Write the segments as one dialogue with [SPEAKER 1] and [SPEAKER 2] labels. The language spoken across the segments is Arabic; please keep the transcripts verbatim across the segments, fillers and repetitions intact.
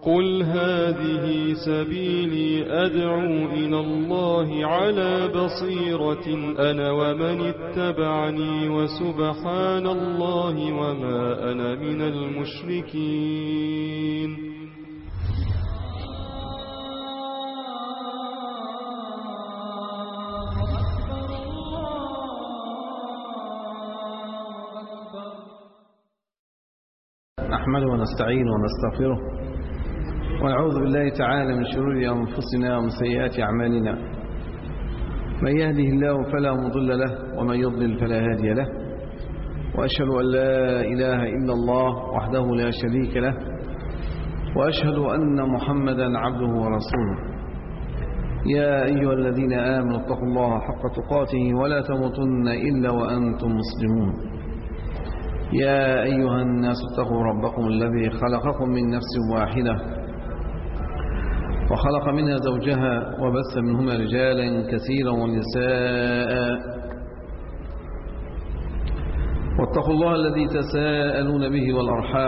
[SPEAKER 1] قل هذه سبيلي أدعو إلى الله على بصيرة أنا ومن اتبعني وسبحان الله وما أنا من المشركين.
[SPEAKER 2] نحمده ونستعين ونستغفره ونعوذ بالله تعالى من شرور أنفسنا ومن سيئات أعمالنا. من يهده الله فلا مضل له ومن يضلل فلا هادي له، وأشهد أن لا إله إلا الله وحده لا شريك له، وأشهد أن محمدا عبده ورسوله. يا أيها الذين آمنوا اتقوا الله حق تقاته ولا تموتن إلا وأنتم مسلمون. يا أيها الناس اتقوا ربكم الذي خلقكم من نفس واحدة وخلق منها زوجها وبث منهما رجالا كثيرا ونساء، واتقوا الله الذي تساءلون به والأرحام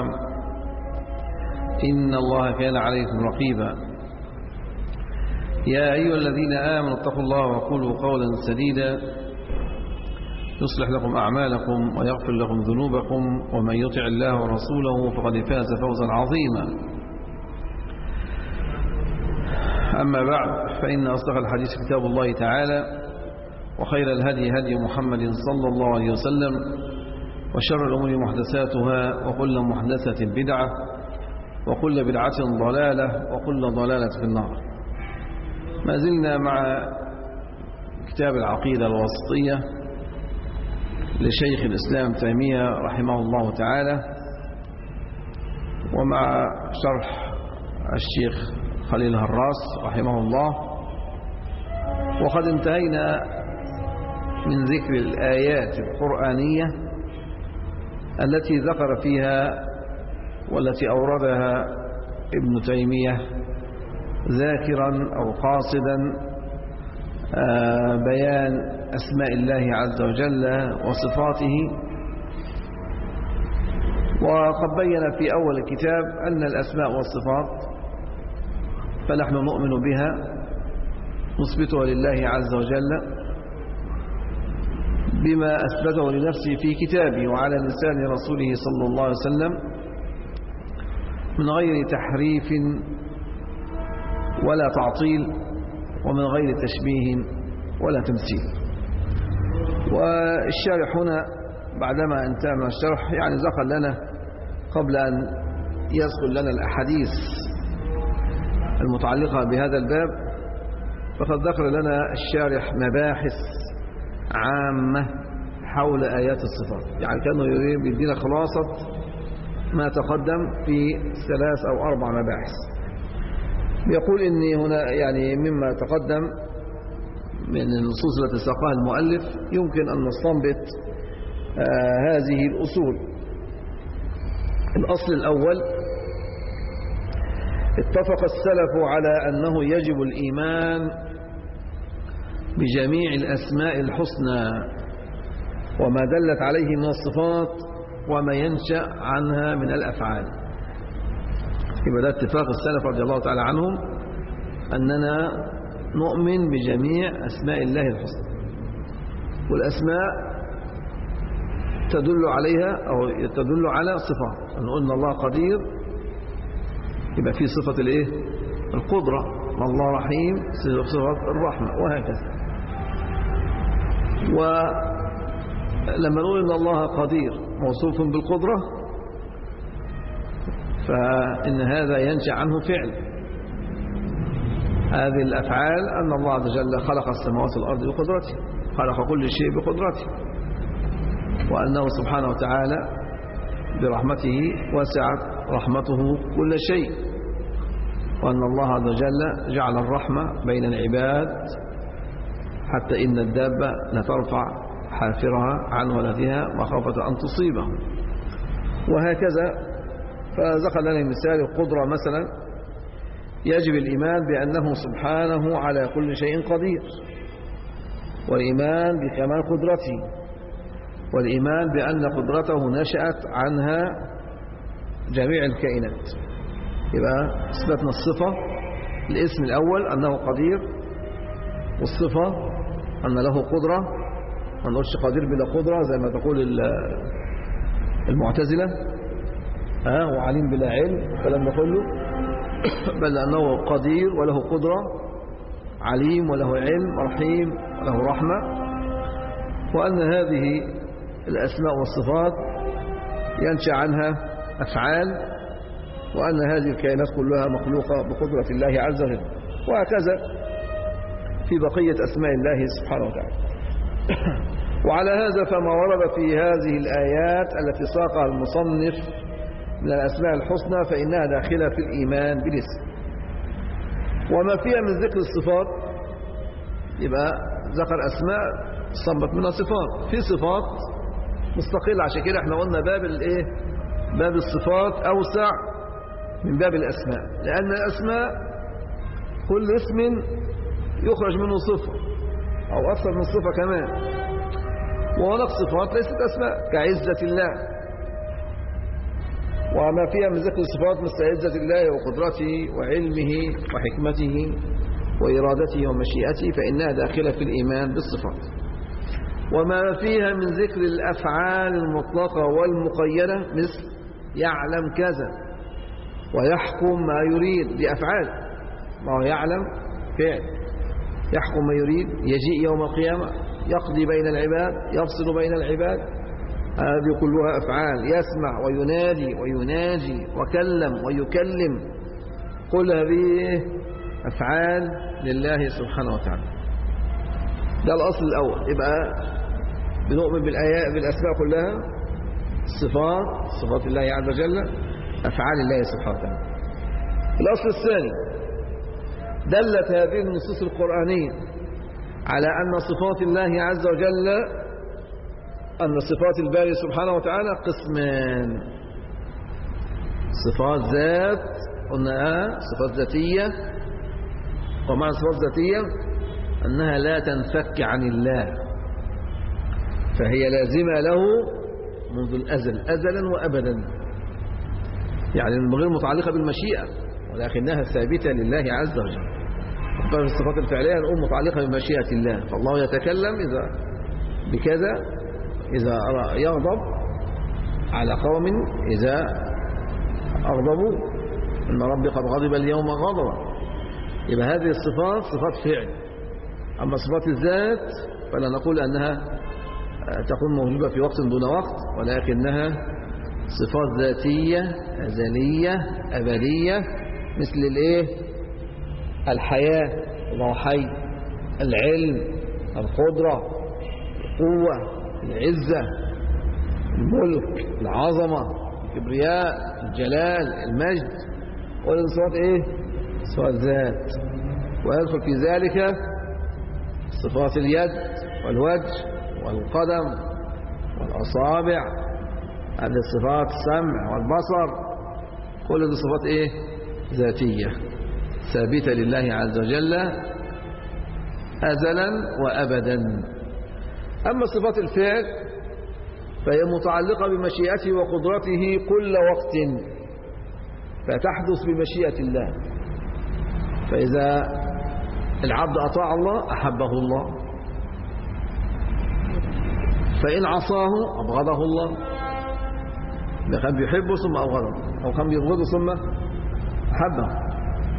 [SPEAKER 2] إن الله كان عليكم رقيبا. يا أيها الذين آمنوا اتقوا الله وقولوا قولا سديدا يصلح لكم أعمالكم ويغفر لكم ذنوبكم، ومن يطع الله ورسوله فقد فاز فوزا عظيما. أما بعد، فإن أصدق الحديث كتاب الله تعالى، وخير الهدي هدي محمد صلى الله عليه وسلم، وشر الأمور محدثاتها، وكل محدثة بدعة، وكل بدعة ضلالة، وكل ضلالة في النار. ما زلنا مع كتاب العقيدة الواسطية لشيخ الإسلام تيمية رحمه الله تعالى، ومع شرح الشيخ خليل هراس رحمه الله. وقد انتهينا من ذكر الآيات القرآنية التي ذكر فيها والتي أوردها ابن تيمية ذاكرا أو قاصدا بيان أسماء الله عز وجل وصفاته. وقد بين في أول الكتاب أن الأسماء والصفات فنحن نؤمن بها نثبتها لله عز وجل بما أثبته لنفسه في كتابه وعلى لسان رسوله صلى الله عليه وسلم، من غير تحريف ولا تعطيل، ومن غير تشبيه ولا تمثيل. والشارح هنا بعدما انتهى من الشرح يعني ذكر لنا قبل أن يذكر لنا الأحاديث المتعلقة بهذا الباب، فقد ذكر لنا الشارح مباحث عامة حول آيات الصفات، يعني كانوا يدينا خلاصة ما تقدم في ثلاث أو أربع مباحث. يقول إني هنا يعني مما تقدم من النصوص التي ساقها المؤلف يمكن أن نستنبط آه هذه الأصول. الأصل الأول: اتفق السلف على أنه يجب الإيمان بجميع الأسماء الحسنى وما دلت عليه من الصفات وما ينشأ عنها من الأفعال. يبقى ده اتفاق السلف رضي الله تعالى عنهم أننا نؤمن بجميع أسماء الله الحسنى، والأسماء تدل عليها أو تدل على صفات. نقول إن الله قدير، يبقى في صفة الإيه؟ القدرة. الله رحيم، صفة الرحمة، وهكذا. ولما نقول إن الله قدير موصوف بالقدرة، فإن هذا ينشأ عنه فعل. هذه الأفعال أن الله عز وجل خلق السماوات والأرض بقدرته، خلق كل شيء بقدرته، وأنه سبحانه وتعالى برحمته وسعت رحمته كل شيء، وأن الله عز وجل جعل الرحمة بين العباد حتى إن الدابة لترفع حافرها عن ولدها مخافة أن تصيبه، وهكذا. فذكر لنا مثال القدرة مثلا، يجب الإيمان بأنه سبحانه على كل شيء قدير، والإيمان بكمال قدرته، والإيمان بأن قدرته نشأت عنها جميع الكائنات. يبقى اثبتنا الصفة، الاسم الأول أنه قدير، والصفة أن له قدرة، ما نقولش قدير بلا قدرة زي ما تقول المعتزلة، ها وعليم بلا علم فلم نقوله، بل أنه قدير وله قدرة، عليم وله علم، رحيم وله رحمة، وأن هذه الأسماء والصفات ينشأ عنها أفعال، وأن هذه الكائنات كلها مخلوقة بقدرة الله عز وجل، وهكذا في بقية أسماء الله سبحانه وتعالى. وعلى هذا فما ورد في هذه الآيات التي ساقها المصنف من الأسماء الحسنى فإنها داخلة في الإيمان بالاسم. وما فيها من ذكر الصفات يبقى ذكر أسماء صنبت منها صفات، في صفات مستقلة، عشان كده احنا قلنا باب الايه باب الصفات أوسع من باب الأسماء، لأن الأسماء كل اسم يخرج منه صفة أو أكثر من صفة كمان، وهناك صفات ليست أسماء كعزة الله، وما فيها من ذكر الصفات مثل عزة الله وقدرته وعلمه وحكمته وإرادته ومشيئته فإنها داخلة في الإيمان بالصفات. وما فيها من ذكر الأفعال المطلقة والمقيدة مثل يعلم كذا ويحكم ما يريد، دي أفعال، ما هو يعلم فعل، يحكم ما يريد، يجيء يوم القيامة، يقضي بين العباد، يفصل بين العباد، هذه كلها أفعال. يسمع وينادي ويناجي وكلم ويكلم، كل هذه أفعال لله سبحانه وتعالى. ده الأصل الأول، يبقى بنؤمن بالآيات بالأسماء كلها، الصفات صفات الله عز وجل، أفعال الله سبحانه وتعالى. الأصل الثاني، دلت هذه النصوص القرآنية على أن صفات الله عز وجل، أن صفات الباري سبحانه وتعالى قسمان: صفات ذات، قلنا صفات ذاتية، ومعنى صفات ذاتية أنها لا تنفك عن الله، فهي لازمة له منذ الأزل أزلا وأبدا، يعني من غير متعلقة بالمشيئة، ولكنها ثابتة لله عز وجل. في الصفات الفعلية نقول متعلقة بمشيئة الله، فالله يتكلم إذا بكذا، إذا يغضب على قوم إذا أغضبوا، إن ربي قد غضب اليوم غضبا، يبقى هذه الصفات صفات فعل. أما صفات الذات فلا نقول أنها تكون موجودة في وقت دون وقت، ولكنها صفات ذاتية أزلية أبدية، مثل الإيه؟ الحياة، الله حي، العلم، القدرة، القوة، العزة، الملك، العظمة، الكبرياء، الجلال، المجد، كل صفات إيه؟ صفات ذات. ويدخل في ذلك صفات اليد والوجه والقدم والأصابع، هذه الصفات السمع والبصر، كل هذه صفات إيه؟ ذاتية ثابتة لله عز وجل أزلا وأبدا. أما صفات الفعل فهي متعلقة بمشيئته وقدرته كل وقت، فتحدث بمشيئة الله، فإذا العبد أطاع الله أحبه الله، فإن عصاه أبغضه الله، كان بيحبه ثم أبغضه، أو كان بيبغضه ثم أحبه.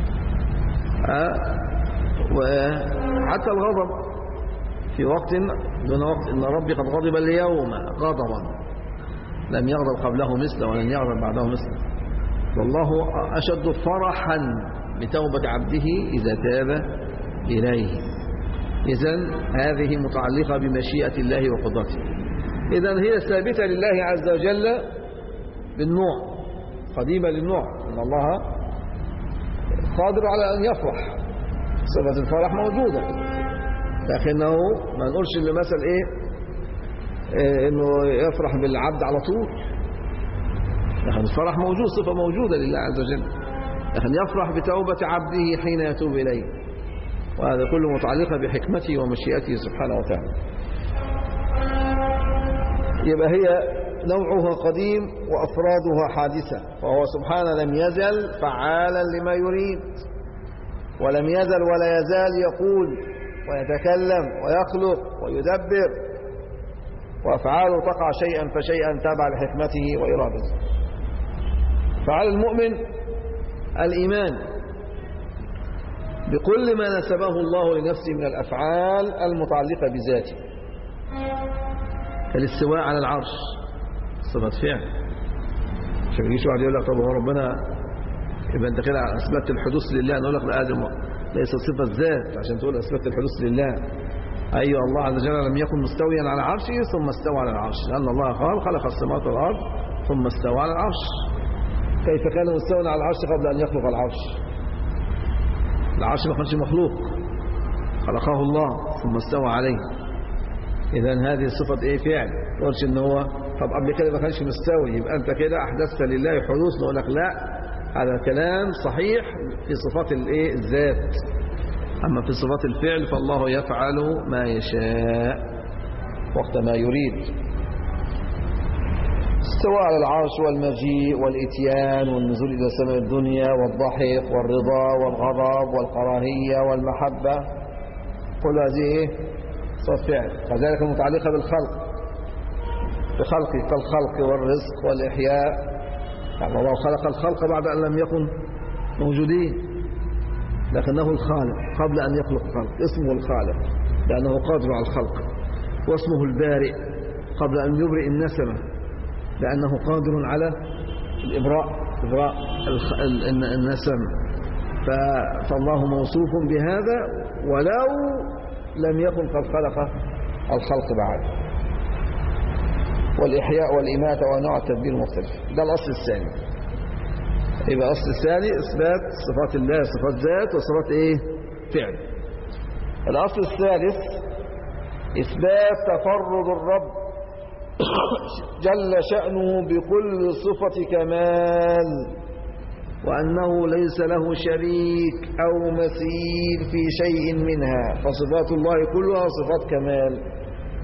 [SPEAKER 2] أه وحتى الغضب في وقت دون وقت، إن ربي قد غضب اليوم غضبا لم يغضب قبله مثله ولن يغضب بعده مثله، والله أشد فرحا بتوبة عبده إذا تاب إليه. إذن هذه متعلقة بمشيئة الله وقدرته، إذن هي ثابتة لله عز وجل بالنوع، قديمة للنوع، إن الله قادر على أن يفرح، صفة الفرح موجودة، لكنه ما نقولش إن مثل إيه, إيه إنه يفرح بالعبد على طول، لكن الفرح موجود، صفة موجودة لله عز وجل، لكن يفرح بتوبة عبده حين يتوب إليه، وهذا كله متعلقة بحكمته ومشيئته سبحانه وتعالى. يبقى هي نوعها قديم وأفرادها حادثة، فهو سبحانه لم يزل فعالا لما يريد، ولم يزل ولا يزال يقول ويتكلم ويخلق ويدبر، وأفعاله تقع شيئا فشيئا تابع لحكمته وإرادته. فعلى المؤمن الإيمان بكل ما نسبه الله لنفسه من الأفعال المتعلقة بذاته، الاستواء على العرش صفة فعل. عشان يجيش واحد يقول لك طب هو ربنا يبقى انت كده اثبتت الحدوث لله، نقول لك لا، هذه ليست صفة ذات عشان تقول اثبتت الحدوث لله. ايوه الله عز وجل لم يكن مستويا على عرشه ثم استوى على العرش، لان الله قال خلق السماوات والارض ثم استوى على العرش. كيف كان مستوى على العرش قبل ان يخلق العرش؟ العرش ما كانش مخلوق، خلقه الله ثم استوى عليه. اذا هذه صفة ايه؟ فعل. ما تقولش ان هو طب قبل كده ما كانش مستوي يبقى انت كده احدثت لله حدوث. نقول لك لا، هذا كلام صحيح في صفات الايه؟ الذات. اما في صفات الفعل فالله يفعل ما يشاء وقت ما يريد. استوى على العرش والمجيء والاتيان والنزول الى سماء الدنيا والضحك والرضا والغضب والكراهيه والمحبه، كل هذه ايه؟ صفات فعل. كذلك المتعلقه بالخلق، بخلقه كالخلق والرزق والإحياء. يعني الله خلق الخلق بعد أن لم يكن موجودين، لكنه الخالق قبل أن يخلق الخلق. اسمه الخالق لأنه قادر على الخلق، واسمه البارئ قبل أن يبرئ النسمة لأنه قادر على الإبراء، إبراء النسم. فالله موصوف بهذا ولو لم يكن قد خلق الخلق بعد. والإحياء والإماتة وأنواع التدبير المختلف. ده الأصل الثاني. يبقى الأصل الثاني إثبات صفات الله، صفات ذات وصفات إيه؟ فعل. الأصل الثالث إثبات تفرد الرب جل شأنه بكل صفة كمال، وأنه ليس له شريك أو مثيل في شيء منها، فصفات الله كلها صفات كمال.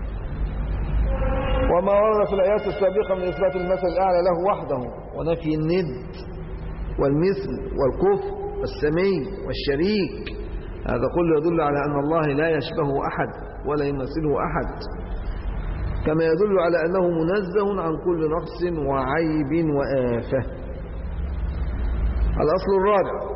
[SPEAKER 2] وما ورد في الآيات السابقة من إثبات المثل الأعلى له وحده ونفي الند والمثل والكفر والسمي والشريك، هذا كله يدل على أن الله لا يشبه أحد ولا يمثله أحد، كما يدل على أنه منزه عن كل نقص وعيب وآفة. الأصل الرابع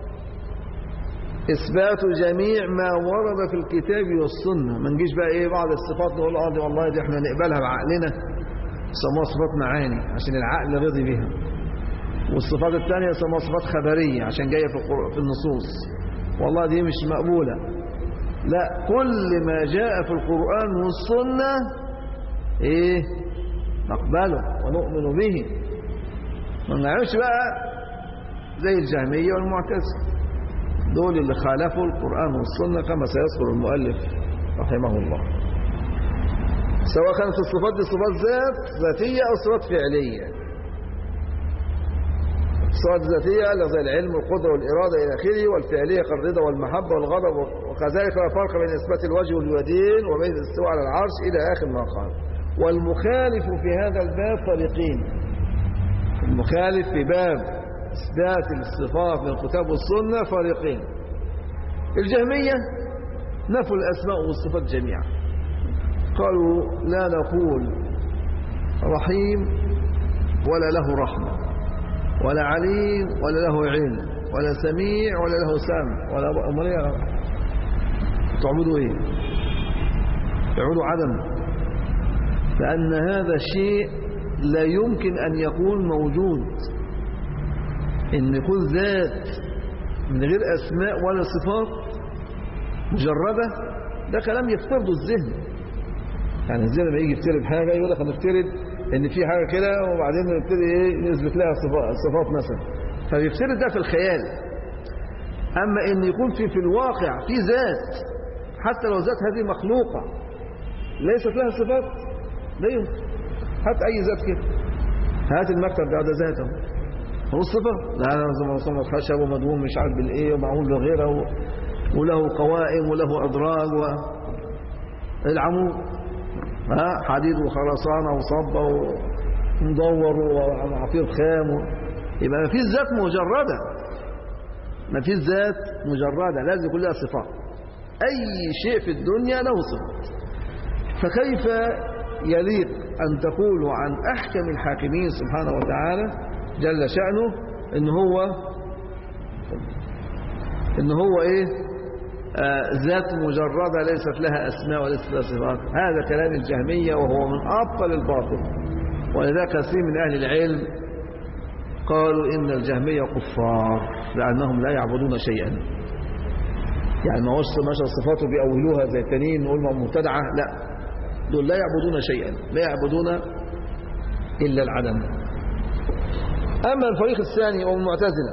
[SPEAKER 2] إثبات جميع ما ورد في الكتاب والسنة. ما نجيش بقى إيه بعض الصفات نقول اه دي والله دي احنا نقبلها بعقلنا، يسموها صفات معاني عشان العقل رضي بها، والصفات الثانية يسموها صفات خبرية عشان جاية في في النصوص، والله دي مش مقبولة. لا، كل ما جاء في القرآن والسنة إيه نقبله ونؤمن به، ما نعيش بقى زي الجهمية والمعتزلة، دول اللي خالفوا القرآن والسنة كما سيذكر المؤلف رحمه الله. سواء كانت الصفات دي صفات ذات ذاتية أو صفات فعلية. الصفات الذاتية زي العلم والقدرة والإرادة إلى آخره، والفعلية كالرضا والمحبة والغضب، وكذلك لا فرق بين إثبات الوجه واليدين وبين الاستواء على العرش إلى آخر ما قال. والمخالف في هذا الباب فريقين. المخالف في باب إثبات الصفات من الكتاب والسنة فريقين. الجهمية نفوا الأسماء والصفات جميعا، قالوا لا نقول رحيم ولا له رحمة ولا عليم ولا له علم ولا سميع ولا له سمع ولا أمرية. تعبدوا إيه؟ تعبدوا عدم، لأن هذا الشيء لا يمكن أن يكون موجود. إن يكون ذات من غير أسماء ولا صفات مجردة، ده كلام يفترضه الذهن. يعني الذهن لما يجي يفترض حاجة يقول لك هنفترض إن في حاجة كده وبعدين نبتدي إيه نثبت لها صفات مثلا، فبيفترض ده في الخيال. أما إن يكون في في الواقع في ذات، حتى لو ذات هذه مخلوقة ليست لها صفات، لا يمكن. هات أي ذات كده، هات المكتب ده ده ذاته هو الصفة؟ لا لا، زي ما وصلنا الخشب ومدهون مش عارف بالايه ومعمول بغيره وله قوائم وله ادراج والعمود ها حديد وخرسانه وصبه مدور وعطير خام، يبقى ما فيش ذات مجردة، ما فيش ذات مجردة، لازم يكون لها صفات. أي شيء في الدنيا له صفات. فكيف يليق أن تقولوا عن أحكم الحاكمين سبحانه وتعالى جل شأنه إن هو إن هو إيه آه ذات مجردة ليست لها أسماء وليست لها صفات؟ هذا كلام الجهمية، وهو من أبطل الباطل. ولذا كثير من أهل العلم قالوا إن الجهمية كفار لأنهم لا يعبدون شيئا. يعني ما هوش صفاته بيأولوها زي التانيين نقول ما مبتدعة، لا، دول لا يعبدون شيئا، لا يعبدون إلا العدم. أما الفريق الثاني وهم المعتزلة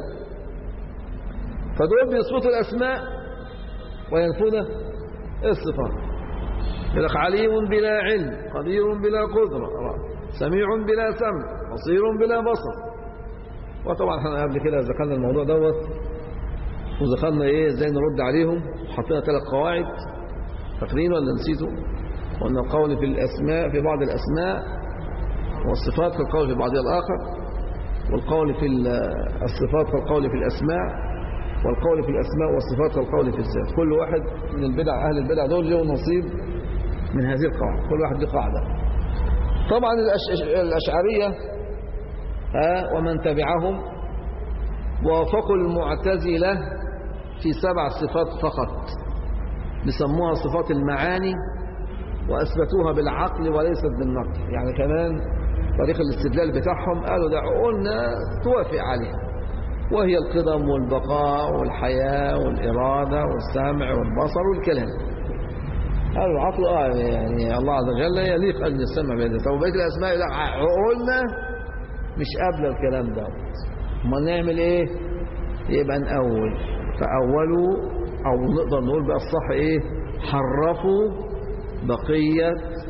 [SPEAKER 2] فدول بيثبتوا الأسماء وينفون الصفات. يقول عليم بلا علم، قدير بلا قدرة، سميع بلا سمع، بصير بلا بصر. وطبعا احنا قبل كده ذكرنا الموضوع دوت، وذكرنا ايه ازاي نرد عليهم، وحطينا ثلاث قواعد. فاكرين ولا نسيتوا؟ وأن القول في الأسماء في بعض الأسماء والصفات كالقول في بعضها الآخر، والقول في الصفات كالقول في الأسماء، والقول في الأسماء والصفات كالقول في الذات. كل واحد من البدع أهل البدع دول له نصيب من هذه القواعد، كل واحد له قاعدة. طبعا الأشعرية ها ومن تبعهم وافقوا المعتزلة في سبع صفات فقط، بيسموها صفات المعاني، وأثبتوها بالعقل وليست بالنقل. يعني كمان طريق الاستدلال بتاعهم قالوا ده عقولنا توافق عليها، وهي القدم والبقاء والحياة والإرادة والسمع والبصر والكلام. قالوا العقل آه يعني الله عز وجل يليق أن يسمع بهذا. طب بقية الأسماء لا، عقولنا مش قابلة الكلام ده. ما نعمل إيه؟ يبقى نأول. فأولوا، أو نقدر نقول بقى الصح إيه، حرفوا بقية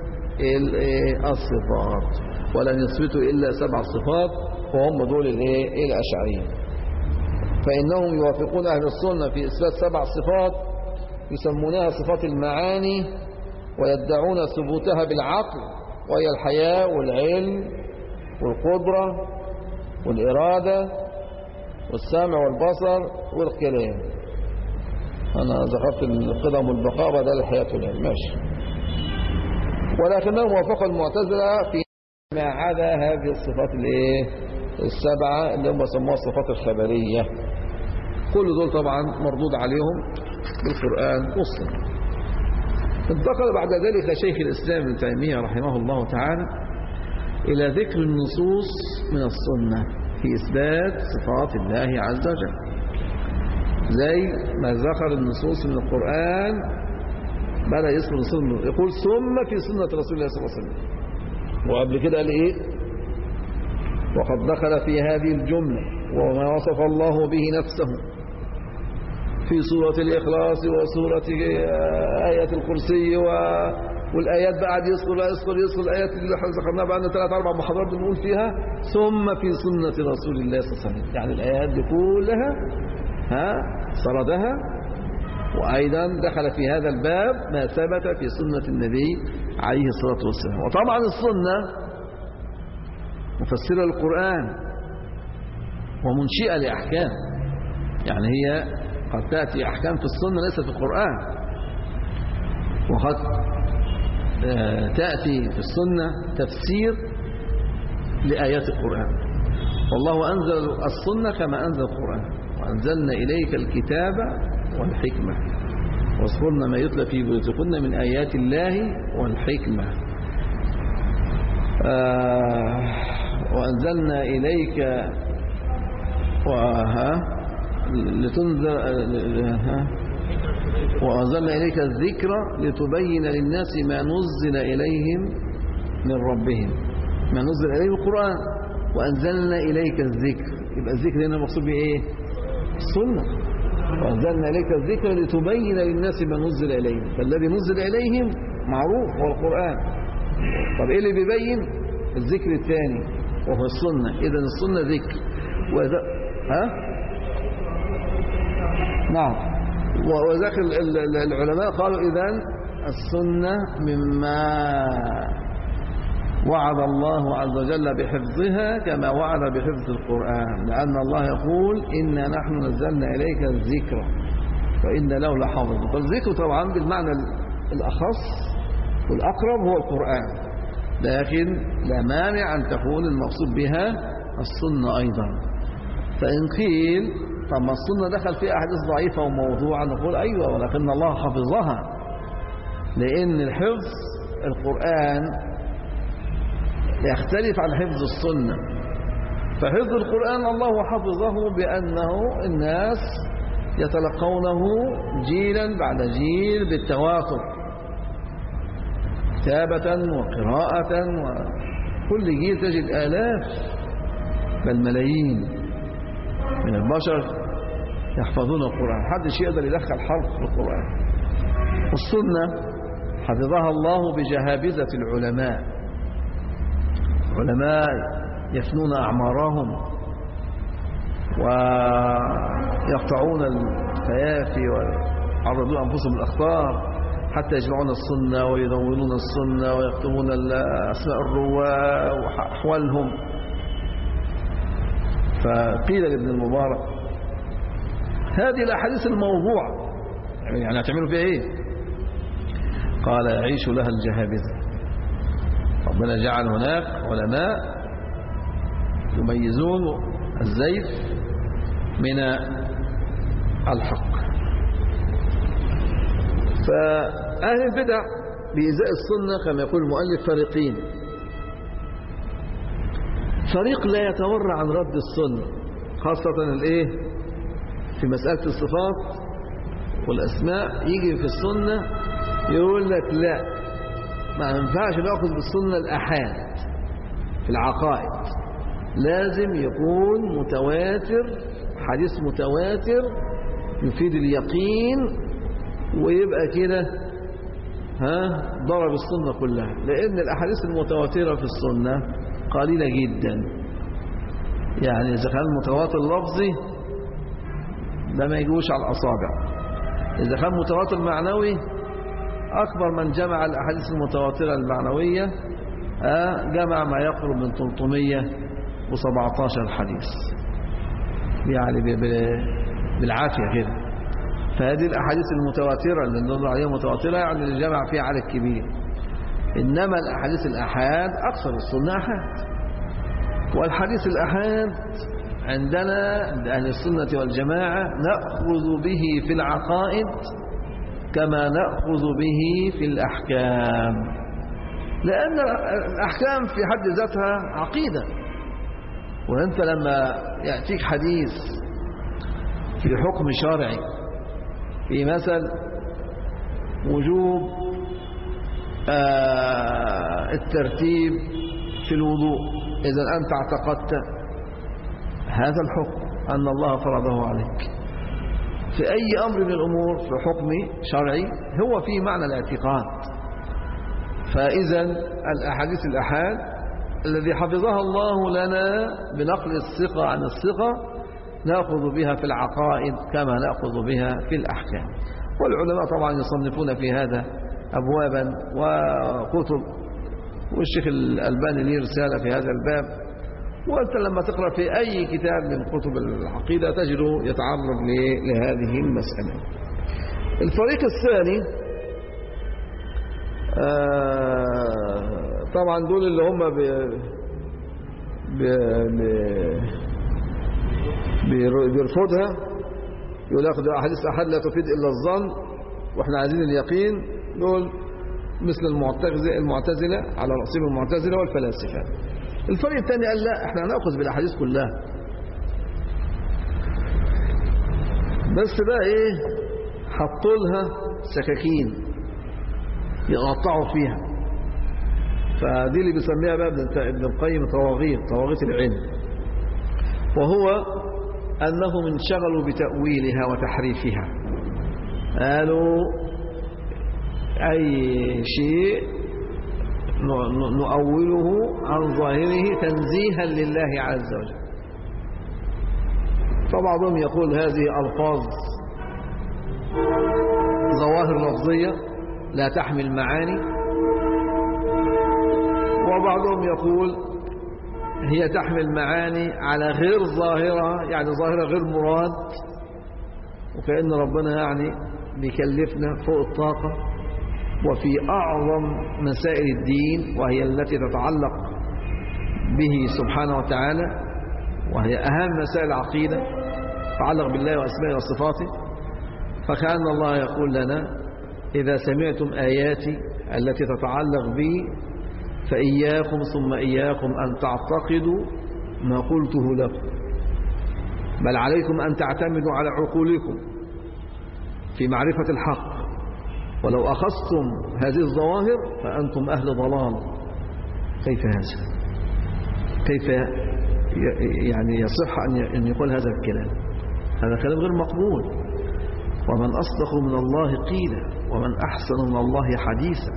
[SPEAKER 2] الصفات ولن يثبتوا إلا سبع صفات، وهم دول الأشعرية. فإنهم يوافقون أهل السنة في إثبات سبع صفات يسمونها صفات المعاني، ويدعون ثبوتها بالعقل، وهي الحياة والعلم والقدرة والإرادة والسمع والبصر والكلام. أنا ذكرت القدم والبقاء بدل الحياة والعلم، ماشي. ولكنهم وافقوا المعتزلة في ما عدا هذه الصفات الايه السبعة اللي هم سموها الصفات الخبرية. كل دول طبعا مردود عليهم بالقرآن والسنة. انتقل بعد ذلك شيخ الإسلام ابن تيمية رحمه الله تعالى إلى ذكر النصوص من السنة في إثبات صفات الله عز وجل، زي ما ذكر النصوص من القرآن. بدأ يذكر السنة، يقول ثم في سنة رسول الله صلى الله عليه وسلم. وقبل كده قال إيه؟ وقد دخل في هذه الجملة وما وصف الله به نفسه في سورة الإخلاص وسورة آية الكرسي والآيات. بعد يذكر يذكر يذكر الآيات اللي ذكرناها بقى لنا ثلاث أربع محاضرات بنقول فيها ثم في سنة رسول الله صلى الله عليه وسلم. يعني الآيات دي كلها ها سردها، وأيضا دخل في هذا الباب ما ثبت في سنة النبي عليه الصلاة والسلام. وطبعا السنة مفسرة للقرآن ومنشئة لأحكام، يعني هي قد تأتي أحكام في السنة ليست في القرآن، وقد تأتي في السنة تفسير لآيات القرآن. والله أنزل السنة كما أنزل القرآن، وأنزلنا إليك الكتاب والحكمة واذكرن ما يتلى في بيوتكن من آيات الله والحكمة. آه وأنزلنا إليك وها لتنذر ها وأنزلنا إليك الذكر لتبين للناس ما نزل إليهم من ربهم، ما نزل إليهم القرآن. وأنزلنا إليك الذكر، يبقى الذكر هنا مقصود بإيه؟ السنة. وأنزلنا إليك الذكر لتبين للناس ما نزل إليهم، فالذي نزل إليهم معروف هو القرآن. طب إيه اللي بيبين؟ الذكر الثاني وهو السنة. إذن السنة ذكر وذا ها نعم. وذاك العلماء قالوا إذن السنة مما وعد الله عز وجل بحفظها كما وعد بحفظ القرآن، لأن الله يقول إنا نحن نزلنا إليك الذكر وإن له لحافظ. فالذكر طبعا بالمعنى الأخص والأقرب هو القرآن، لكن لا مانع أن تكون المقصود بها السنة أيضا. فإن قيل طب ما السنة دخل فيها أحاديث ضعيفة وموضوعة، نقول أيوة، ولكن الله حفظها، لأن الحفظ القرآن يختلف عن حفظ السنة. فحفظ القرآن الله حفظه بأنه الناس يتلقونه جيلا بعد جيل بالتواتر، كتابة وقراءة، وكل جيل تجد آلاف بل ملايين من البشر يحفظون القرآن، محدش يقدر يدخل حرف في القرآن. والسنة حفظها الله بجهابذة العلماء، علماء يفنون أعمارهم ويقطعون الفيافي ويعرضون أنفسهم للأخطار حتى يجمعون السنة ويدونون السنة ويكتبون أسماء الرواة وأحوالهم. فقيل لابن المبارك هذه الأحاديث الموضوعة يعني هتعملوا فيها إيه؟ قال يعيش لها الجهابذة. ربنا جعل هناك علماء يميزون الزيف من الحق. فأهل البدع بإزاء السنة كما يقول المؤلف فريقين: فريق لا يتورع عن رد السنة، خاصة الايه في مسألة الصفات والأسماء، يجي في السنة يقول لك لا، ما ينفعش نأخذ بالسنة الأحاد في العقائد، لازم يكون متواتر، حديث متواتر يفيد اليقين، ويبقى كده ها ضرب السنة كلها. لأن الأحاديث المتواترة في السنة قليلة جدا، يعني إذا كان متواتر لفظي ده ما يجوش على الأصابع، إذا كان متواتر معنوي أكبر من جمع الأحاديث المتواترة المعنوية جمع ما يقرب من ثلاثمائة وسبعة عشر حديث، يعني بالعافية كده. فهذه الأحاديث المتواترة اللي نقول عليها متواترة يعني اللي جمع فيها عدد كبير. إنما الأحاديث الأحاد أكثر السنة أحاد، والحديث الأحاد عندنا عند أهل السنة والجماعة نأخذ به في العقائد كما نأخذ به في الأحكام، لأن الأحكام في حد ذاتها عقيدة. وأنت لما يأتيك حديث في حكم شرعي في مثل وجوب آه الترتيب في الوضوء، إذا أنت اعتقدت هذا الحكم أن الله فرضه عليك في أي أمر من الأمور في حكم شرعي هو في معنى الاعتقاد. فإذا الأحاديث الأحاد الذي حفظها الله لنا بنقل الثقة عن الثقة نأخذ بها في العقائد كما نأخذ بها في الأحكام. والعلماء طبعا يصنفون في هذا أبوابا وكتب، والشيخ الألباني له رسالة في هذا الباب. وأنت لما تقرأ في أي كتاب من كتب العقيدة تجده يتعرض لهذه المسألة. الفريق الثاني طبعا دول اللي هم ب بيرفضها، يقول ياخذ احاديث احد لا تفيد الا الظن واحنا عايزين اليقين. دول مثل المعتزله المعتزله على راسهم المعتزله والفلاسفه. الفريق الثاني قال لا، احنا هناخذ بالاحاديث كلها، بس بقى ايه حطوا لها سكاكين يقطعوا فيها. فدي اللي بيسميها بقى ابن القيم طواغيت طواغيت العلم، وهو أنهم انشغلوا بتأويلها وتحريفها. قالوا أي شيء نؤوله عن ظاهره تنزيها لله عز وجل. فبعضهم يقول هذه ألفاظ ظواهر لفظية لا تحمل معاني، وبعضهم يقول هي تحمل معاني على غير ظاهرة، يعني ظاهرة غير مراد، وكأن ربنا يعني بيكلفنا فوق الطاقة وفي أعظم مسائل الدين، وهي التي تتعلق به سبحانه وتعالى، وهي أهم مسائل العقيدة تتعلق بالله وأسمائه وصفاته. فكأن الله يقول لنا إذا سمعتم آياتي التي تتعلق بي فإياكم ثم إياكم أن تعتقدوا ما قلته لكم، بل عليكم أن تعتمدوا على عقولكم في معرفة الحق، ولو أخذتم هذه الظواهر فأنتم أهل ضلال. كيف هذا؟ كيف يعني يصح أن يقول هذا الكلام؟ هذا كلام غير مقبول. ومن أصدق من الله قيلا ومن أحسن من الله حديثا.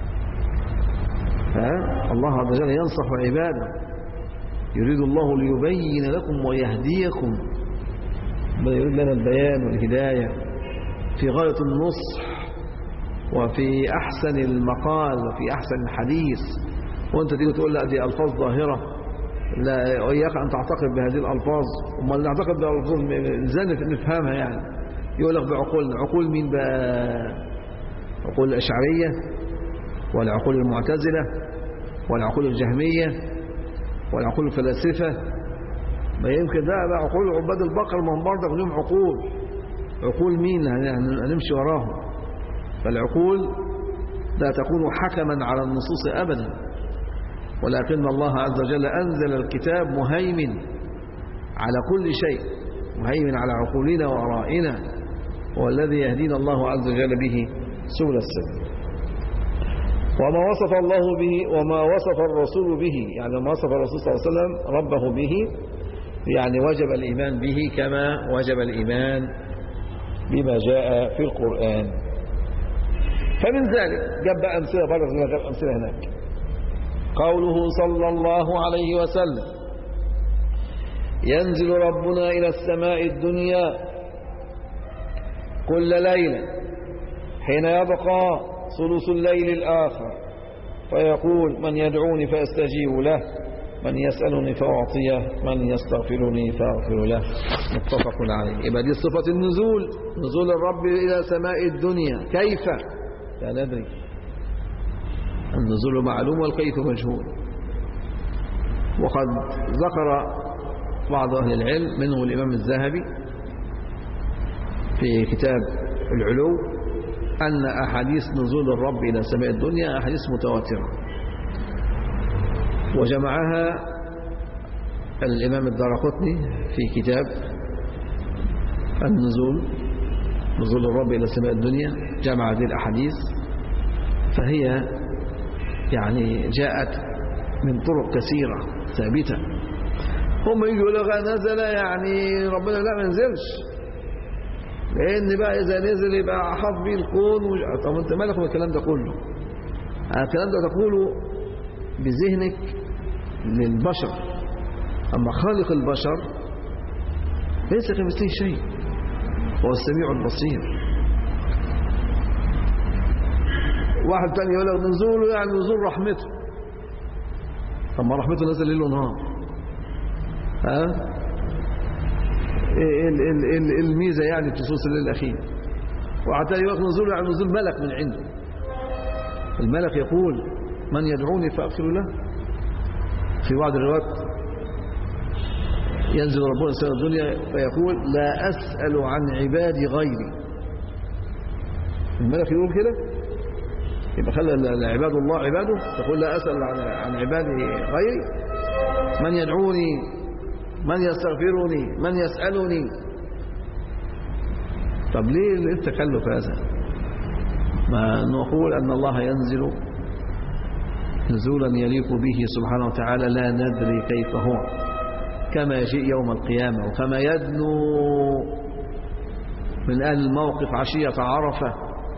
[SPEAKER 2] الله عز وجل ينصح عباده، يريد الله ليبين لكم ويهديكم، يريد لنا البيان والهداية في غاية النصح وفي أحسن المقال وفي أحسن الحديث. وأنت تيجي تقول لا دي ألفاظ ظاهرة، لا إياك أن تعتقد بهذه الألفاظ. وما نعتقد بألفاظ إزاي نفهمها؟ يعني يقول لك بعقولنا. عقول مين بقى؟ عقول الأشعرية والعقول المعتزلة والعقول الجهمية والعقول الفلاسفة؟ ما يمكن ده بقى عقول عباد البقر، ما هم برضه لهم عقول. عقول مين هنمشي وراهم؟ فالعقول لا تكون حكما على النصوص أبدا، ولكن الله عز وجل أنزل الكتاب مهيمن على كل شيء، مهيمن على عقولنا وآرائنا، والذي يهدينا الله عز وجل به سبل السبيل. وما وصف الله به وما وصف الرسول به، يعني ما وصف الرسول صلى الله عليه وسلم ربه به، يعني وجب الإيمان به كما وجب الإيمان بما جاء في القرآن. فمن ذلك جاب بقى أمثلة بره زي ما جاب أمثلة هناك. قوله صلى الله عليه وسلم: ينزل ربنا إلى السماء الدنيا كل ليلة حين يبقى ثلث الليل الآخر فيقول: من يدعوني فأستجيب له، من يسألني فأعطيه، من يستغفرني فأغفر له. متفق عليه. يبقى دي صفة النزول، نزول الرب إلى سماء الدنيا. كيف؟ لا ندري. النزول معلوم والكيف مجهول. وقد ذكر بعض أهل العلم منه الإمام الذهبي في كتاب العلو أن أحاديث نزول الرب إلى سماء الدنيا أحاديث متواترة، وجمعها الإمام الدارقطني في كتاب النزول، نزول الرب إلى سماء الدنيا، جمع هذه الأحاديث، فهي يعني جاءت من طرق كثيرة ثابتة. هم يقولوا لغا نزل يعني ربنا لا ما نزلش، لأن بقى إذا نزل يبقى أحاط به الكون و... طب أنت مالك من الكلام ده كله؟ الكلام ده تقوله بذهنك للبشر، أما خالق البشر ليس كمثله شيء، هو السميع البصير. واحد تاني يقول لك نزوله يعني نزول رحمته. طب ما رحمته نزل ليل ونهار. ها؟ الميزة يعني في خصوص الليل الأخير. وحتى يقول نزول يعني نزول ملك من عنده. الملك يقول: من يدعوني فأغفر له. في بعض الروايات ينزل ربنا سماء الدنيا فيقول: لا أسأل عن عبادي غيري. الملك يقول كده، يبقى خلى عباد الله عباده، يقول: لا أسأل عن عبادي غيري. من يدعوني، من يستغفرني، من يسألني. طب ليه التكلف هذا؟ ما نقول أن الله ينزل نزولا يليق به سبحانه وتعالى لا ندري كيف هو، كما يجيء يوم القيامة، وكما يدنو من أهل الموقف عشية عرفة.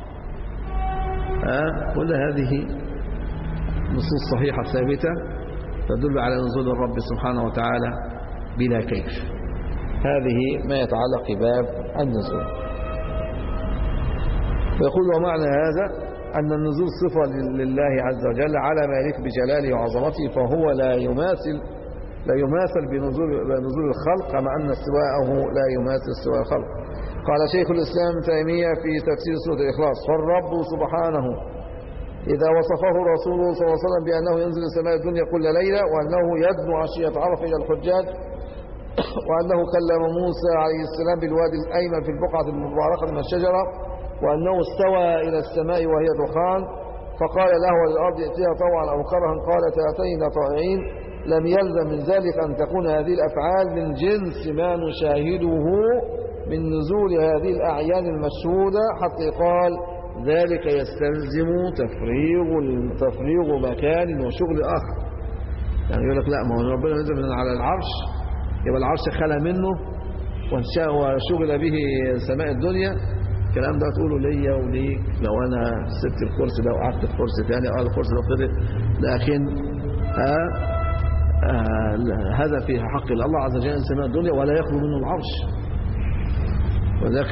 [SPEAKER 2] أه؟ كل هذه نصوص صحيحة ثابتة تدل على نزول الرب سبحانه وتعالى بلا كيف. هذه ما يتعلق بباب النزول. ويقول: ومعنى هذا أن النزول صفة لله عز وجل على ما يليق بجلاله وعظمته، فهو لا يماثل لا يماثل بنزول بنزول الخلق، كما أن استواءه لا يماثل استواء الخلق. قال شيخ الإسلام تيمية في تفسير سورة الإخلاص: فالرب سبحانه إذا وصفه رسوله صلى الله عليه وسلم بأنه ينزل السماء الدنيا كل ليلة، وأنه يدنو عشية عرفة إلى الحجاج، وأنه كلم موسى عليه السلام بالوادي الأيمن في البقعة المباركة من الشجرة، وأنه استوى إلى السماء وهي دخان فقال له وللأرض ائتيها طوعا أو كرها قالت أتينا طائعين، لم يلزم من ذلك أن تكون هذه الأفعال من جنس ما نشاهده من نزول هذه الأعيان المشهودة، حتى قال ذلك يستلزم تفريغ تفريغ مكان وشغل آخر. يعني يقول لك لا، ما هو ربنا نزل من على العرش، يبقى العرش خلى منه وشغل به سماء الدنيا. الكلام ده تقوله ليا وليك لو أنا سبت الكرسي ده وقعدت في كرسي ثاني، أو الكرسي ده فضل، لكن آه آه هذا في حق الله عز وجل سماء الدنيا ولا يخلو منه العرش. وذاك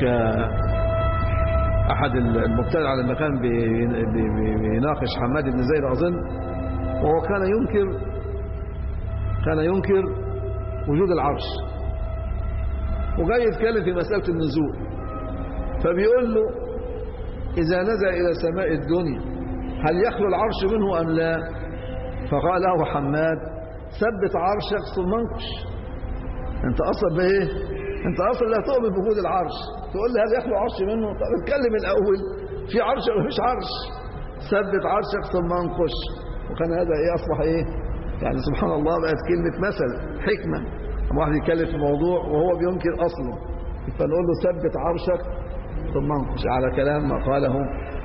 [SPEAKER 2] أحد المبتدع لما كان بيناقش حماد بن زيد أظن، وهو كان ينكر كان ينكر وجود العرش، وجاي يتكلم في مسألة النزول، فبيقول له إذا نزل إلى سماء الدنيا هل يخلو العرش منه أم لا؟ فقال له حماد: ثبت عرشك ثم انقش. أنت أصلا بإيه؟ أنت أصلا لا تؤمن بوجود العرش، تقول لي هل يخلو عرش منه؟ طب اتكلم الأول، في عرش ولا مفيش عرش؟ ثبت عرشك ثم انقش. وكان هذا إيه أصبح إيه؟ يعني سبحان الله بقت كلمة مثل حكمة. واحد يتكلم في موضوع وهو بينكر أصله، فنقول له ثبت عرشك ثم انقش، على كلام ما قاله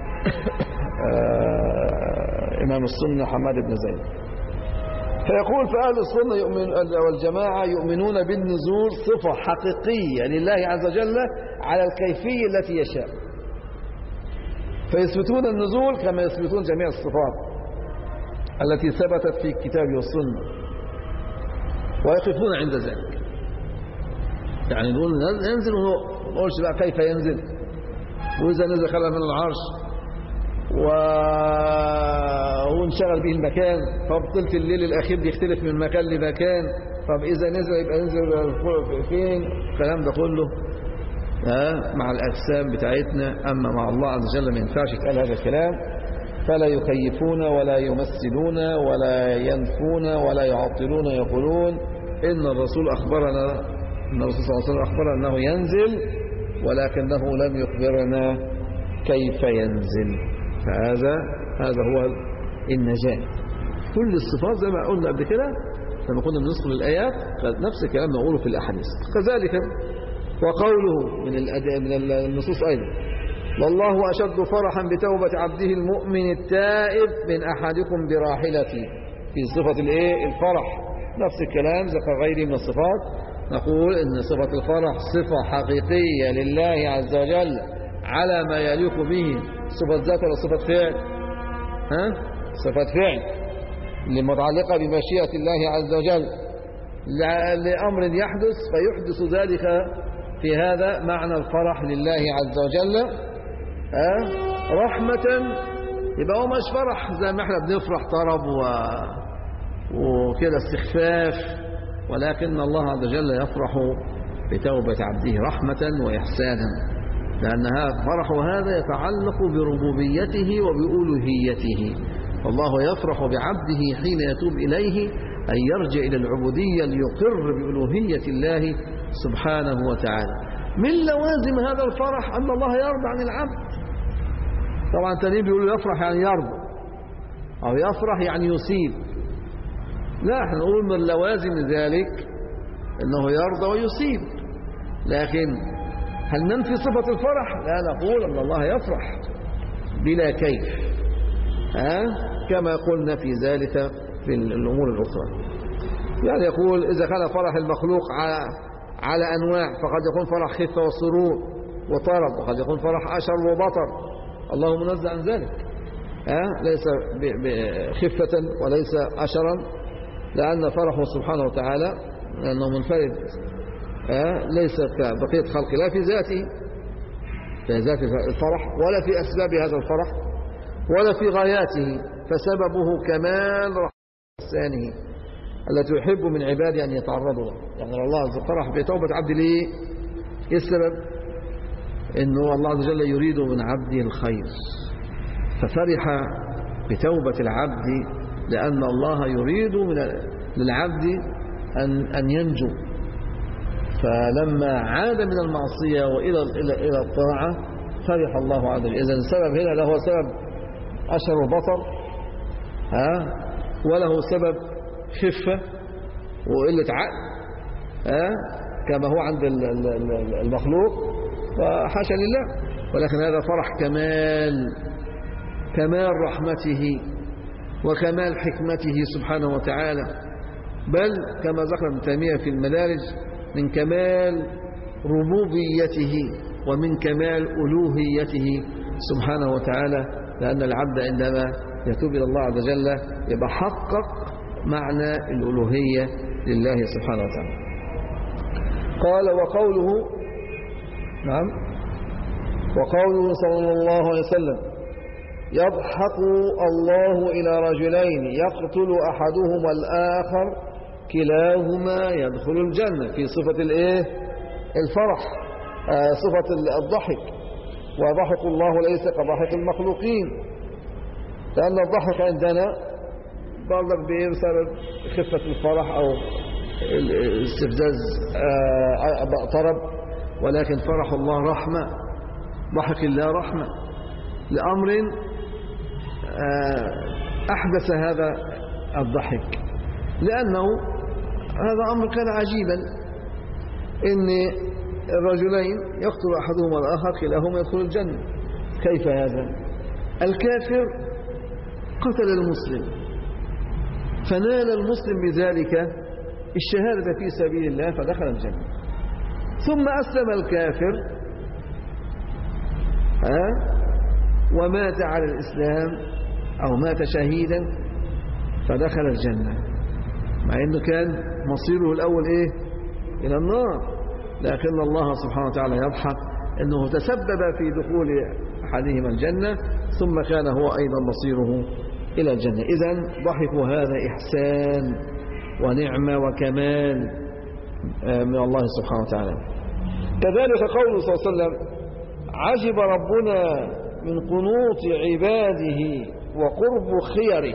[SPEAKER 2] إمام السنة حماد بن زيد. فيقول فأهل السنة يؤمن والجماعة يؤمنون بالنزول صفة حقيقية لله عز وجل على الكيفية التي يشاء، فيثبتون النزول كما يثبتون جميع الصفات التي ثبتت في الكتاب والسنة، ويقفون عند ذلك. يعني نقول ينزل ونقف، ما نقولش بقى كيف ينزل، وإذا نزل خلى من العرش وانشغل به المكان، فبطلت الليل الأخير بيختلف من مكان لمكان، طب إذا نزل يبقى نزل فين؟ الكلام ده كله مع الأجسام بتاعتنا، أما مع الله عز وجل ما ينفعش يتقال هذا الكلام. فلا يكيفون ولا يمثلون ولا ينفون ولا يعطلون، يقولون إن الرسول أخبرنا إن الرسول صلى الله عليه وسلم أخبرنا أنه ينزل، ولكنه لم يخبرنا كيف ينزل. فهذا هذا هو النجاة. كل الصفات زي ما قلنا قبل كده لما كنا بنذكر الآيات نفس الكلام نقوله في الأحاديث كذلك. وقوله من من النصوص أيضا: والله أشد فرحا بتوبة عبده المؤمن التائب من أحدكم براحلته، في صفة الايه الفرح. نفس الكلام ذكر غيره من الصفات، نقول إن صفة الفرح صفة حقيقية لله عز وجل على ما يليق به. صفة ذات ولا صفة فعل؟ ها؟ صفة فعل لمتعلقة بمشيئة الله عز وجل لأمر يحدث، فيحدث ذلك في هذا معنى الفرح لله عز وجل. ها؟ رحمة، يبقى هو مش فرح زي ما احنا بنفرح طرب و... وكده استخفاف، ولكن الله عز وجل يفرح بتوبة عبده رحمة وإحسانا، لأن هذا فرح هذا يتعلق بربوبيته وبألوهيته. والله يفرح بعبده حين يتوب إليه أن يرجع إلى العبودية ليقر بألوهية الله سبحانه وتعالى. من لوازم هذا الفرح أن الله يرضى عن العبد. طبعا تاني بيقولوا يفرح يعني يرضى، أو يفرح يعني يسيب. لا، احنا نقول من لوازم ذلك أنه يرضى ويسيب، لكن هل ننفي صفة الفرح؟ لا، نقول أن الله يفرح بلا كيف، ها؟ كما قلنا في ذلك في الأمور الأخرى. يعني يقول إذا كان فرح المخلوق على, على أنواع، فقد يكون فرح خفة وسرور وطرب، وقد يكون فرح أشر وبطر، الله منزه عن ذلك، ها؟ ليس خفة وليس أشرا، لأن فرحه سبحانه وتعالى لأنه منفرد، ها؟ ليس كبقية خلق، لا في ذاته في ذات الفرح ولا في أسباب هذا الفرح،
[SPEAKER 3] ولا في غاياته، فسببه كمال رحمته التي يحب من عباده أن يتعرضوا له. يعني الله عز وجل فرح بتوبة عبد ليه؟ إيه السبب؟ إنه الله عز وجل يريد من عبده الخير، ففرح بتوبة العبد لأن الله يريد من للعبد أن أن ينجو. فلما عاد من المعصية وإلى إلى إلى الطاعة فرح الله عز وجل. إذن السبب هنا له سبب أشر وبطر، ها، وله سبب خفة وقلة عقل، ها، كما هو عند المخلوق، وحاشا لله. ولكن هذا فرح كمال كمال رحمته وكمال حكمته سبحانه وتعالى، بل كما ذكر ابن تيمية في المدارج من كمال ربوبيته ومن كمال ألوهيته سبحانه وتعالى، لأن العبد عندما يتوب إلى الله عز وجل يبقى حقق معنى الألوهية لله سبحانه وتعالى. قال وقوله نعم وقوله صلى الله عليه وسلم يضحك الله إلى رجلين يقتل أحدهما الآخر كلاهما يدخل الجنة، في صفة الايه الفرح، آه صفة الضحك. وضحك الله ليس كضحك المخلوقين، لأن الضحك عندنا برضك بسبب خفة الفرح أو استفزاز آه طرب، ولكن فرح الله رحمة، ضحك الله رحمة لأمر آه أحدث هذا الضحك، لأنه هذا أمر كان عجيبا، إن الرجلين يقتل أحدهما الآخر كلاهما يدخل الجنة. كيف هذا؟ الكافر قتل المسلم فنال المسلم بذلك الشهادة في سبيل الله فدخل الجنة، ثم أسلم الكافر ها ومات على الإسلام أو مات شهيدا فدخل الجنة، مع أنه كان مصيره الأول إيه؟ إلى النار. لكن الله سبحانه وتعالى يضحك أنه تسبب في دخول أحدهما الجنة ثم كان هو أيضا مصيره إلى الجنة. إذن ضحك هذا إحسان ونعمة وكمال من الله سبحانه وتعالى. كذلك قوله صلى الله عليه وسلم عجب ربنا من قنوط عباده وقرب خيره،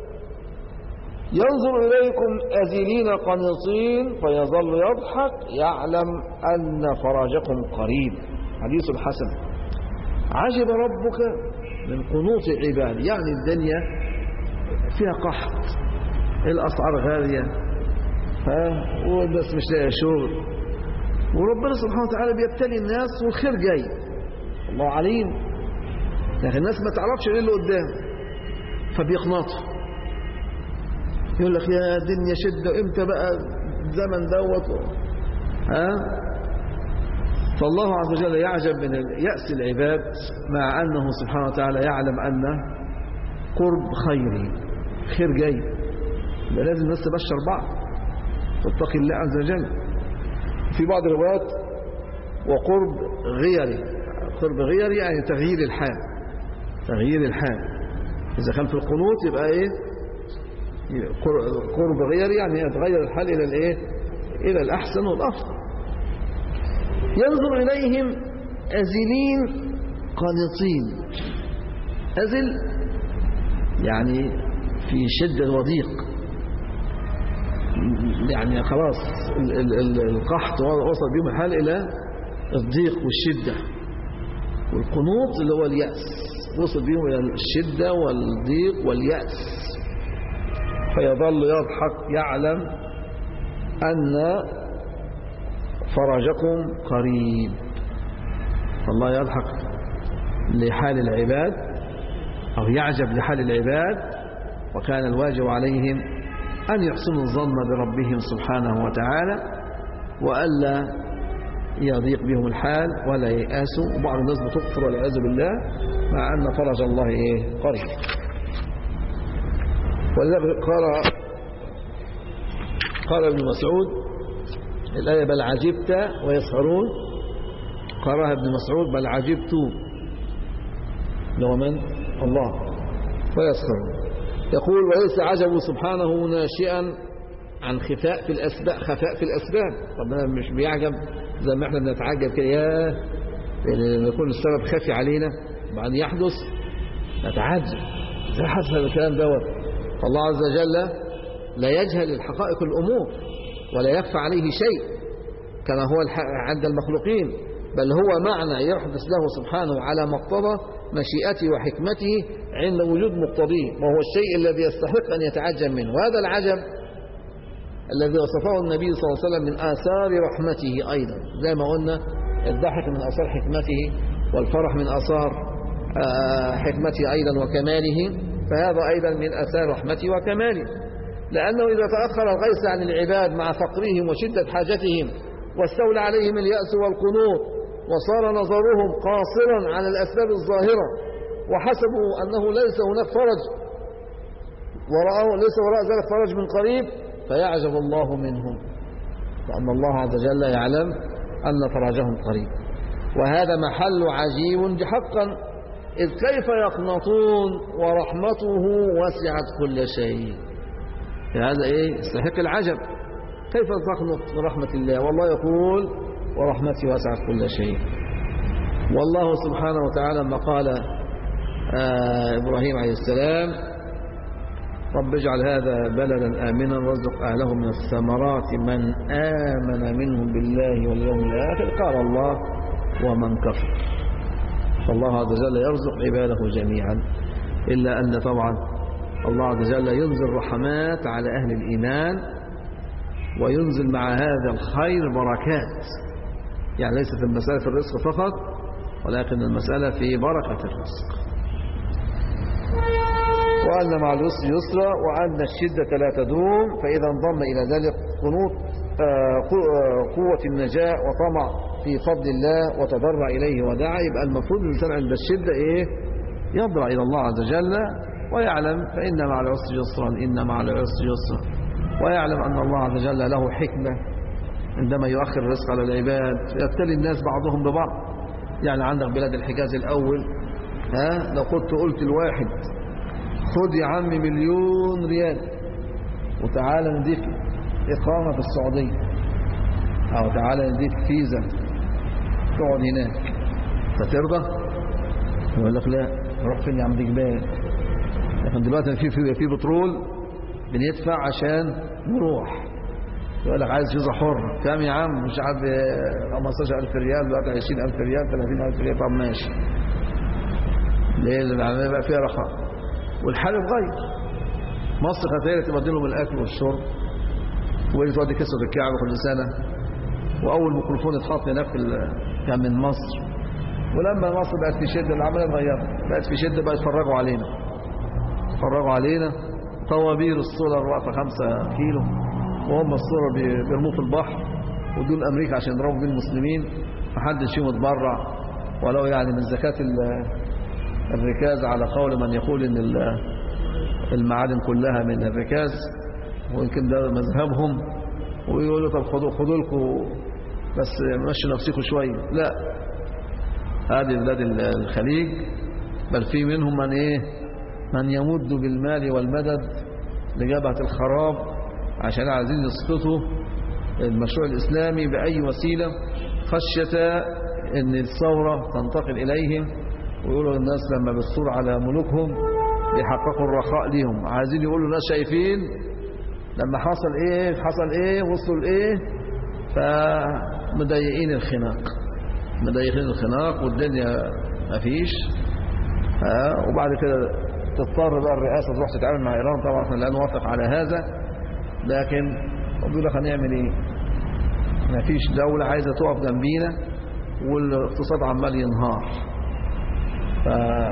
[SPEAKER 3] ينظر إليكم أذلين قنطين فيظل يضحك يعلم أن فرجكم قريب. حديث الحسن. عجب ربك من قنوط عباده، يعني الدنيا فيها قحط، الأسعار غالية، ها، والناس مش لاقيه شغل، وربنا سبحانه وتعالى بيبتلي الناس والخير جاي، الله عليم، لكن الناس ما تعرفش ايه اللي قدام فبيقنطوا، يقول لك يا دنيا شدة، امتى بقى الزمن دوت، ها. فالله عز وجل يعجب من يأس العباد مع أنه سبحانه وتعالى يعلم أن قرب خيري، خير جاي، يبقى لازم الناس تبشر بعض واتقي الله عز وجل. في بعض الروايات وقرب غيري، قرب غيري يعني تغيير الحال، تغيير الحال. إذا كان في القنوط يبقى إيه؟ قرب غيري يعني يتغير الحال إلى الإيه؟ إلى الأحسن والأفضل. ينظر إليهم أزلين قانطين. أزل يعني في شدة وضيق، يعني خلاص القحط وصل بهم الحال إلى الضيق والشدة، والقنوط اللي هو اليأس وصل بهم إلى الشدة والضيق واليأس، فيظل يضحك يعلم أن فرجكم قريب. الله يضحك لحال العباد أو يعجب لحال العباد، وكان الواجب عليهم أن يحسنوا الظن بربهم سبحانه وتعالى وألا يضيق بهم الحال ولا ييأسوا. وبعض الناس بتكفر والعياذ بالله مع أن فرج الله إيه قريب. ولذلك قال قال ابن مسعود الآية بل عجبت ويسخرون، قراها ابن مسعود بل عجبت، لو من الله ويسخرون. يقول وليس عجبه سبحانه ناشئا عن خفاء في الأسباب خفاء في الأسباب. ربنا مش بيعجب زي ما احنا بنتعجب كده ياه لأن يكون السبب خفي علينا وبعدين يحدث نتعجب ازاي حدث هذا الكلام دوت. فالله عز وجل لا يجهل الحقائق الأمور ولا يخفى عليه شيء كما هو عند المخلوقين، بل هو معنى يحدث له سبحانه على مقتضى مشيئته وحكمته عند وجود مقتضيه، وهو الشيء الذي يستحق أن يتعجب منه. وهذا العجب الذي وصفه النبي صلى الله عليه وسلم من آثار رحمته أيضا، زي ما قلنا الضحك من آثار حكمته والفرح من آثار حكمته أيضا وكماله، فهذا أيضا من آثار رحمته وكماله. لأنه إذا تأخر الغيث عن العباد مع فقرهم وشدة حاجتهم واستولى عليهم اليأس والقنوط وصار نظرهم قاصرا على الأسباب الظاهرة وحسبوا أنه ليس هناك فرج ورأوا ليس وراء ذلك فرج من قريب، فيعجب الله منهم، لأن الله عز وجل يعلم أن فرجهم قريب. وهذا محل عجيب حقا، إذ كيف يقنطون ورحمته وسعت كل شيء. هذا إيه يستحق العجب، كيف تقنط من رحمة الله؟ والله يقول ورحمتي وسعت كل شيء. والله سبحانه وتعالى لما قال آه إبراهيم عليه السلام رب اجعل هذا بلدا آمنا وارزق أهله من الثمرات من آمن منهم بالله واليوم الآخر، قال الله ومن كفر. فالله عز وجل يرزق عباده جميعا، إلا أن طبعا الله عز وجل ينزل رحمات على أهل الإيمان وينزل مع هذا الخير بركات، يعني ليس في المسألة في الرزق فقط ولكن المسألة في بركة الرزق. وأن مع اليسر يسرا وأن الشدة لا تدوم، فإذا انضم إلى ذلك قنوط قوة النجاة وطمع في فضل الله وتضرع إليه ودعا، يبقى المفروض الإنسان عند الشدة إيه يضرع إلى الله عز وجل ويعلم فإن مع العسر يسرا إن مع العسر يسرا، ويعلم أن الله عز وجل له حكمة عندما يؤخر الرزق على العباد، يبتلي الناس بعضهم ببعض. يعني عندك بلاد الحجاز الأول ها لو كنت قلت الواحد خد يا عم مليون ريال وتعالى نديك إقامة في السعودية أو تعالى نديك فيزا تقعد هناك، فترضى؟ يقول لك لا، روح فين يا عم دي جبال. لكن دلوقتي في في في بترول بندفع عشان نروح، يقول لك عايز فيزا حر كام يا عم؟ مش عارف خمستاشر ألف ريال دلوقتي، عشرين ألف ريال، ثلاثين ألف ريال. طب ماشي، ليه اللي بقى فيها رخاء والحال اتغير. مصر كانت تبدل لهم الاكل والشرب واللي تودي كسر الكعبه كل سنه، واول ميكروفون اتحط هناك كان من مصر. ولما مصر بقت في شده العمليه اتغيرت، بقت في شده بقى يتفرجوا علينا يتفرجوا علينا طوابير السولر واقفه خمسة كيلو وهم السولر بيرموه في البحر، ودول امريكا عشان يضربوا بين المسلمين، محدش فيهم اتبرع ولو يعني من زكاه الركاز على قول من يقول ان المعادن كلها من الركاز، ويمكن ده مذهبهم، ويقولوا طب خدوا خدوا لكم بس مشوا نفسكم شويه. لا، هذه بلاد الخليج بل في منهم من ايه من يمد بالمال والمدد لجبهة الخراب عشان عايزين يسقطوا المشروع الإسلامي بأي وسيلة خشية ان الثورة تنتقل إليهم، ويقولوا الناس لما بتصور على ملوكهم يحققوا الرخاء ليهم. عايزين يقولوا الناس شايفين لما حصل ايه حصل ايه وصلوا لايه، فمضيقين الخناق مضيقين الخناق والدنيا مفيش. ها وبعد كده تضطر بقى الرئاسة تروح تتعامل مع إيران. طبعا احنا لا نوافق على هذا، لكن بيقول لك هنعمل ايه؟ مفيش دولة عايزة تقف جنبينا والاقتصاد عمال ينهار. ف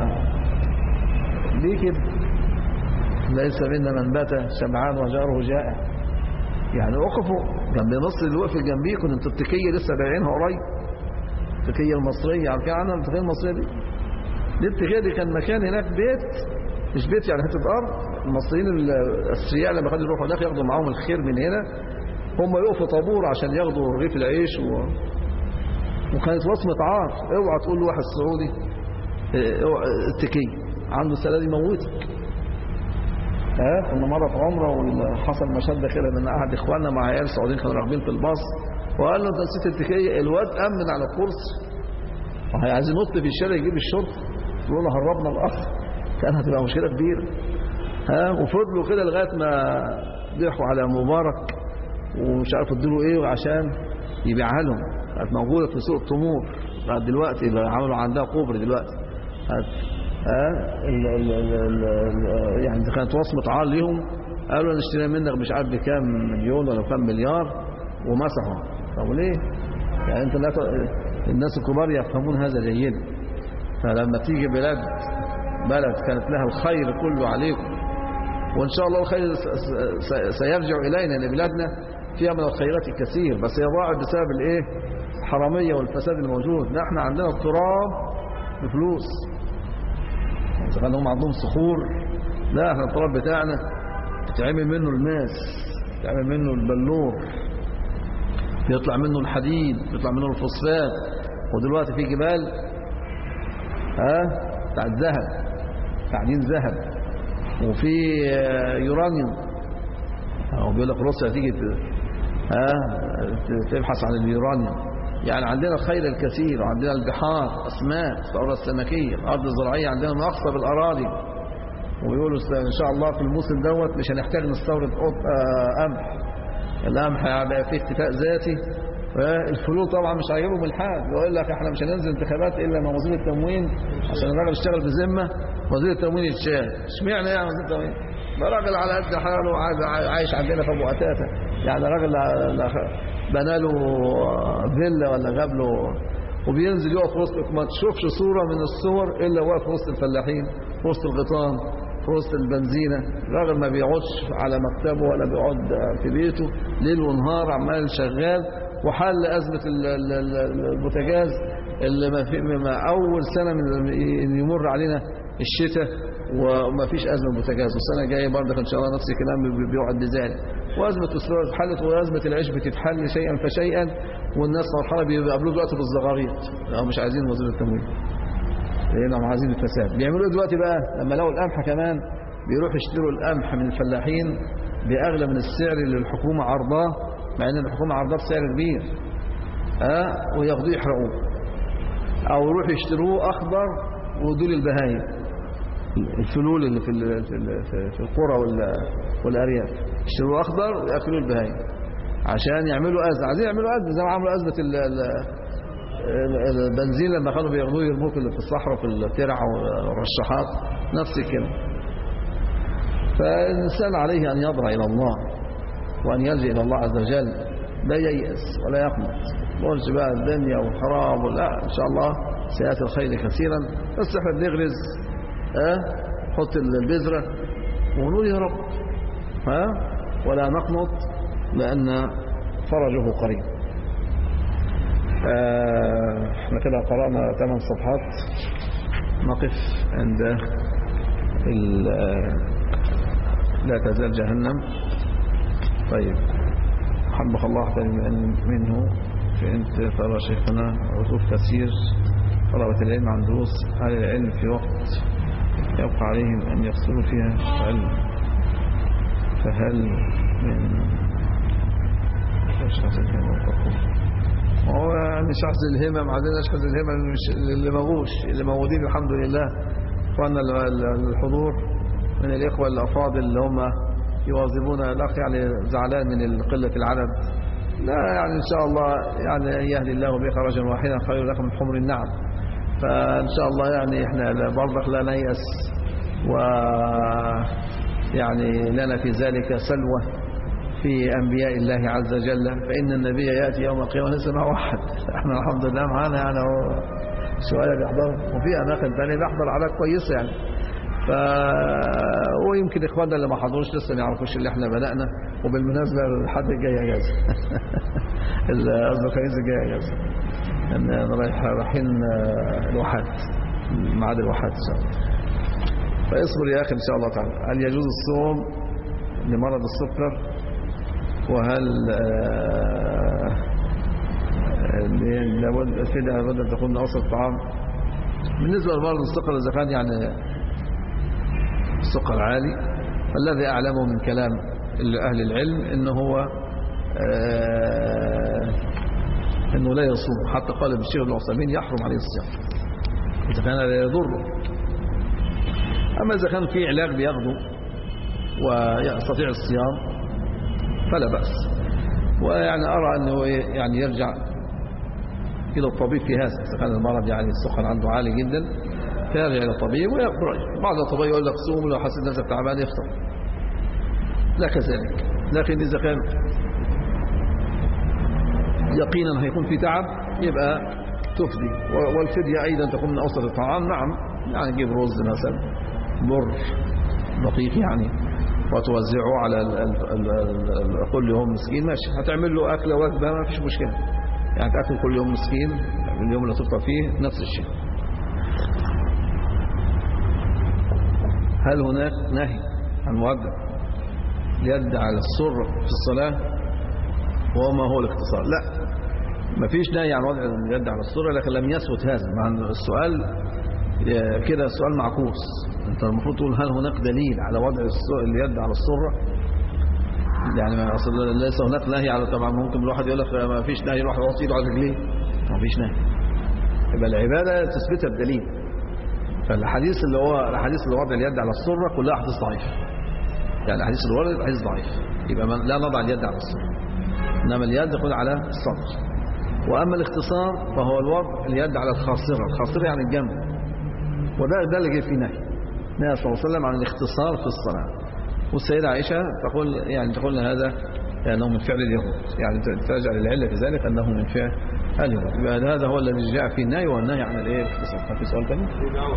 [SPEAKER 3] ليه كده؟ ليس منا من بات شبعان وجاره جائع. يعني وقفوا جنب مصر اللي وقف جنبيكم. انتوا التكيه لسه بايعينها قريب، التكيه المصريه، عارفين عنها التكيه المصريه دي؟ دي التكيه دي كان مكان هناك بيت، مش بيت يعني حته ارض. المصريين الاثرياء لما كانوا يروحوا هناك ياخدوا معاهم الخير من هنا، هم يقفوا طابور عشان ياخدوا رغيف العيش و... وكانت وصمه عار. اوعى تقول لواحد سعودي التكيه عنده السلاله دي موتك، ها كنا مرة في عمرة وحصل مشهد كده من أحد إخواننا مع عيال سعوديين كانوا راكبين في الباص وقال له أنت نسيت التكية. الواد أمن على الكرسي عايز ينط في الشارع يجيب الشرطة يقول له هربنا الأخ. كان هتبقى مشكلة كبيرة. ها وفضلوا كده لغاية ما ضحوا على مبارك ومش عارف ادوا ايه عشان يبيعها لهم. كانت موجودة في سوق التمور بعد دلوقتي عملوا عندها كوبري دلوقتي. ها ال ال ال ال يعني كانت وصمة عار ليهم. قالوا نشتري منك مش عارف بكام مليون ولا بكام مليار ومسحوا. طب ليه؟ يعني انت لا الناس الكبار يفهمون هذا جيدا. فلما تيجي بلاد بلد كانت لها الخير كله عليكم وإن شاء الله الخير سيرجع إلينا لأن بلادنا فيها من الخيرات الكثير بس هي ضاعت بسبب الايه الحرامية والفساد الموجود. نحن عندنا التراب بفلوس إذا كان هم عندهم صخور لا احنا التراب بتاعنا بتعمل منه الماس بتعمل منه البلور بيطلع منه الحديد بيطلع منه الفوسفات. ودلوقتي في جبال ها بتاع الذهب تعدين ذهب وفي يورانيوم. هو بيقول لك روسيا تيجي ها تبحث عن اليورانيوم. يعني عندنا الخير الكثير وعندنا البحار اسماك الثروه السمكيه الارض الزراعيه عندنا من اقصى بالاراضي. ويقولوا ان شاء الله في الموسم دوت مش هنحتاج نستورد قمح. القمح هيبقى فيه اكتفاء ذاتي. الفلول طبعا مش هيجيبهم الحاج يقول لك احنا مش هننزل انتخابات الا مع وزير التموين عشان الراجل يشتغل بذمه. وزير التموين يتشال اشمعنى يعني وزير التموين؟ ده راجل على قد حاله عايش عندنا في ابو قتاته. يعني راجل بنى له فيلا ولا جاب له وبينزل يقف في وسط ما تشوفش صوره من الصور الا واقف في وسط الفلاحين في وسط الغيطان في وسط البنزينه. الراجل ما بيقعدش على مكتبه ولا بيقعد في بيته ليل ونهار عمال شغال. وحل أزمة البوتاجاز اللي ما في ما أول سنة من يمر علينا الشتاء وما فيش أزمة بوتاجاز والسنة الجاية برضه إن شاء الله نفس الكلام بيقعد بذلك. وأزمة السولار اتحلت وأزمة العيش بتتحل شيئا فشيئا والناس فرحانة بيقابلوه دلوقتي بالزغاريط. هم مش عايزين وزير التموين لأنهم عايزين الفساد. بيعملوا ايه دلوقتي بقى لما لقوا القمح كمان بيروحوا يشتروا القمح من الفلاحين بأغلى من السعر اللي الحكومة عرضاه مع ان الحكومه عرضها بسعر كبير ها أه؟ وياخدوه يحرقوه او يروحوا يشتروه اخضر ويدوا للبهايم الفلول اللي في في القرى والارياف يشتروه اخضر وياكلوه البهايم عشان يعملوا ازمه. عايزين يعملوا ازمه زي ما عملوا ازمه البنزين لما كانوا بياخدوه يرموه في الصحراء في الترع والرشاحات نفس الكلام. فالانسان عليه ان يضرع الى الله وأن يلجأ إلى الله عز وجل لا ييأس ولا يقنط. مرج بقى الدنيا والخراب ولا إن شاء الله سيأتي الخير كثيرا بس احنا بنغرز اه حط البذرة ونقول يا رب ها ولا نقنط لأن فرجه قريب. اه احنا كده قرأنا ثمان صفحات نقف عند لا تزال جهنم. طيب حبك الله منه في أنت ترى شيخنا عطوف كثير طلبة العلم عن دروس أهل العلم في وقت يبقى عليهم أن يفصلوا فيها فهل فهل من شخص الهمم هو يعني شخص الهمم عندنا شخص الهمم اللي موجوش اللي موجودين الحمد لله اخواننا الحضور من الإخوة الأفاضل اللي هم يواظبون. الأخ يعني زعلان من قلة العدد لا يعني إن شاء الله يعني يهدي الله بك رجلا واحدا خير لكم من حمر النعم. فإن شاء الله يعني إحنا برضك لا نيأس ويعني لنا في ذلك سلوى في أنبياء الله عز وجل فإن النبي يأتي يوم القيامة ليس معه واحد. احنا الحمد لله معانا يعني شوية بيحضر وفي أماكن ثانية بيحضر على كويسة يعني. ف ويمكن اخواننا اللي ما حضروش لسه ما يعرفوش اللي احنا بدأنا. وبالمناسبة الحد الجاي اجازة الخميس الجاي اجازة ان رايح رايحين الواحات ميعاد الواحات ان شاء الله. فاصبر يا اخي ان شاء الله تعالى. هل يجوز الصوم لمرض السكر وهل لابد الفداء لابد ان تكون اوسط الطعام؟ بالنسبة لمرض السكر اذا كان يعني السكر عالي
[SPEAKER 2] الذي أعلمه من كلام أهل العلم إنه هو آه إنه لا يصوم، حتى قال ابن الشيخ ابن عثيمين يحرم عليه الصيام إذا كان لا يضره. أما إذا كان في علاج بياخده ويستطيع الصيام فلا بأس. ويعني أرى أنه يعني يرجع إلى الطبيب في هذا، إذا كان المرض يعني السكر عنده عالي جدا فيرجع إلى الطبيب ويقرأ. بعض الطبيب يقول لك صوم، لو حسيت نفسك تعبان يفطر، لا كذلك. لكن إذا كان يقينا هيكون في تعب يبقى تفدي. والفدية أيضا تكون من أوسط الطعام. نعم، يعني تجيب رز مثلا بر دقيق يعني وتوزعه على ال ال ال كل يوم مسكين، ماشي. هتعمل له أكلة وجبة ما فيش مشكلة، يعني تأكل كل يوم مسكين، اليوم اللي تفطر فيه نفس الشيء. هل هناك نهي عن وضع اليد على السر في الصلاة وما هو الاختصار؟ لا، ما فيش نهي عن وضع اليد على السر، لكن لم يثبت هذا. مع السؤال كده سؤال معكوس. انت المفروض تقول هل هناك دليل على وضع اليد على السرة؟ يعني ما اصل ليس هناك نهي على. طبعا ممكن الواحد يقول لك ما فيش نهي يروح يحط ايده على رجليه، ما فيش نهي. يبقى العباده تثبتها بدليل. فالحديث اللي هو الحديث اللي وضع اليد على السرة كلها احاديث ضعيفه. يعني الحديث اللي ورد حديث ضعيف، يبقى لا نضع اليد على السرة، انما اليد تكون على الصدر. واما الاختصار فهو الوضع اليد على الخاصره. الخاصره يعني الجنب، وده ده اللي جه فيه نهي النبي صلى الله عليه وسلم عن الاختصار في الصلاه. والسيدة عائشة تقول يعني تقول هذا أنه من فعل اليهود، يعني ترجع للعلة في ذلك أنه من فعل اليهود. يبقى هذا هو الذي جاء فيه النهي، والنهي عن الايه الاختصار. في سؤال ثاني؟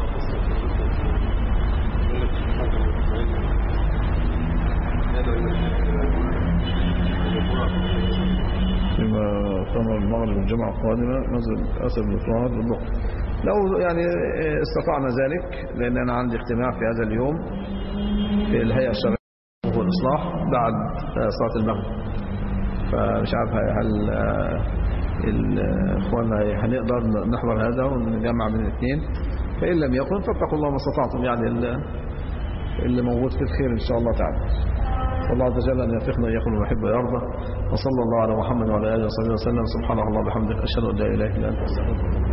[SPEAKER 2] فيما تمر المغرب الجمعة القادمة نزل أسر بن فراد بالضبط. لو يعني استطعنا ذلك، لأن أنا عندي اجتماع في هذا اليوم في الهيئة الشرعية والإصلاح بعد صلاة المغرب، فمش عارف هل الإخوان هنقدر نحضر هذا ونجمع من الاثنين. فإن لم يكن فاتقوا الله ما استطعتم، يعني اللي موجود في الخير إن شاء الله تعالى. والله عز وجل أن يوفقنا إياكم ويحب ويرضى. وصلى الله على محمد وعلى آله وصحبه وسلم. سبحانك اللهم وبحمدك، أشهد أن لا إله إلا أنت، أستغفرك.